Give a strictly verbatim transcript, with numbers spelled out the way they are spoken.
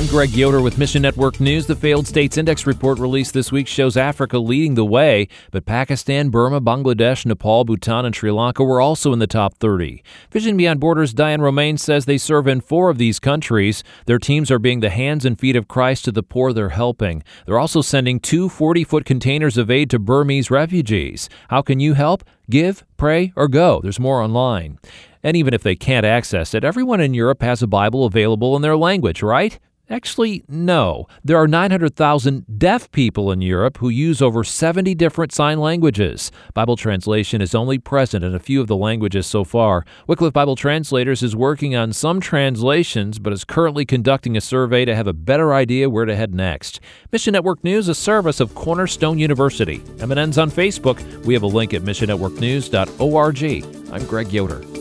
I'm Greg Yoder with Mission Network News. The Failed States Index report released this week shows Africa leading the way, but Pakistan, Burma, Bangladesh, Nepal, Bhutan, and Sri Lanka were also in the top thirty. Vision Beyond Borders' Diane Romaine says they serve in four of these countries. Their teams are being the hands and feet of Christ to the poor they're helping. They're also sending two forty-foot containers of aid to Burmese refugees. How can you help? Give, pray, or go. There's more online. And even if they can't access it, everyone in Europe has a Bible available in their language, right? Actually, no. There are nine hundred thousand deaf people in Europe who use over seventy different sign languages. Bible translation is only present in a few of the languages so far. Wycliffe Bible Translators is working on some translations, but is currently conducting a survey to have a better idea where to head next. Mission Network News, a service of Cornerstone University. M N N's on Facebook. We have a link at mission network news dot org. I'm Greg Yoder.